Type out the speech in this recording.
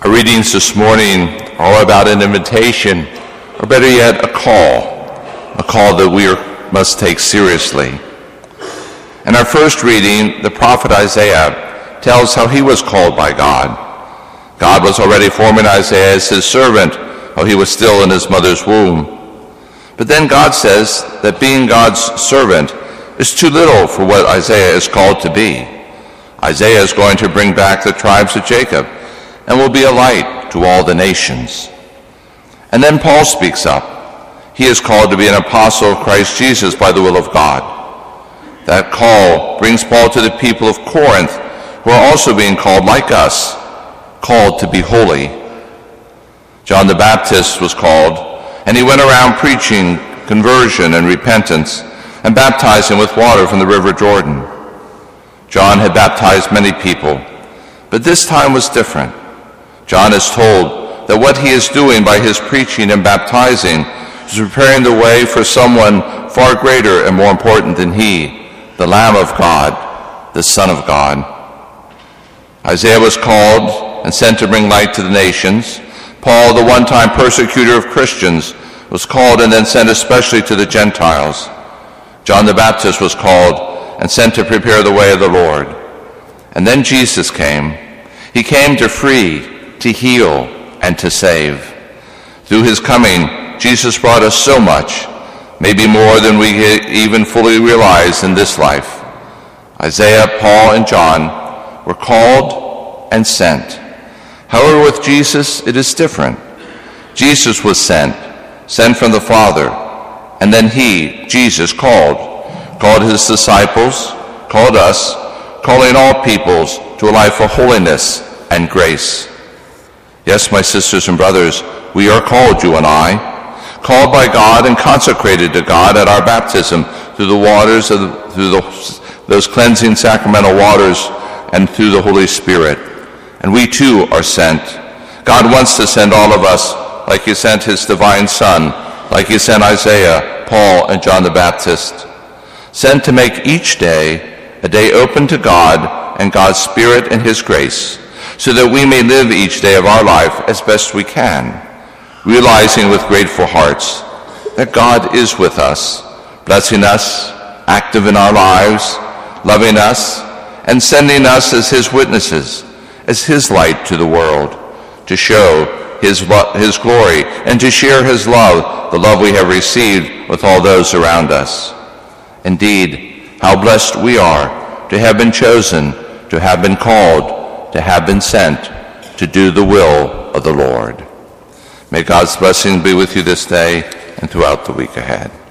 Our readings this morning are all about an invitation, or better yet, a call that we must take seriously. In our first reading, the prophet Isaiah tells how he was called by God. God was already forming Isaiah as his servant while he was still in his mother's womb. But then God says that being God's servant is too little for what Isaiah is called to be. Isaiah is going to bring back the tribes of Jacob and will be a light to all the nations. And then Paul speaks up. He is called to be an apostle of Christ Jesus by the will of God. That call brings Paul to the people of Corinth, who are also being called, like us, called to be holy. John the Baptist was called, and he went around preaching conversion and repentance and baptizing with water from the river Jordan. John had baptized many people, but this time was different. John is told that what he is doing by his preaching and baptizing is preparing the way for someone far greater and more important than he, the Lamb of God, the Son of God. Isaiah was called and sent to bring light to the nations. Paul, the one-time persecutor of Christians, was called and then sent especially to the Gentiles. John the Baptist was called and sent to prepare the way of the Lord. And then Jesus came. He came to free, to heal, and to save. Through his coming, Jesus brought us so much, maybe more than we even fully realize in this life. Isaiah, Paul, and John were called and sent. However, with Jesus, it is different. Jesus was sent from the Father, and then he, Jesus, called his disciples, called us, calling all peoples to a life of holiness and grace. Yes, my sisters and brothers, we are called, you and I, called by God and consecrated to God at our baptism through the waters those cleansing sacramental waters and through the Holy Spirit. And we too are sent. God wants to send all of us like he sent his divine Son, like he sent Isaiah, Paul, and John the Baptist. Sent to make each day a day open to God and God's Spirit and his grace, so that we may live each day of our life as best we can, realizing with grateful hearts that God is with us, blessing us, active in our lives, loving us, and sending us as his witnesses, as his light to the world, to show his glory and to share his love, the love we have received, with all those around us. Indeed, how blessed we are to have been chosen, to have been called, to have been sent to do the will of the Lord. May God's blessing be with you this day and throughout the week ahead.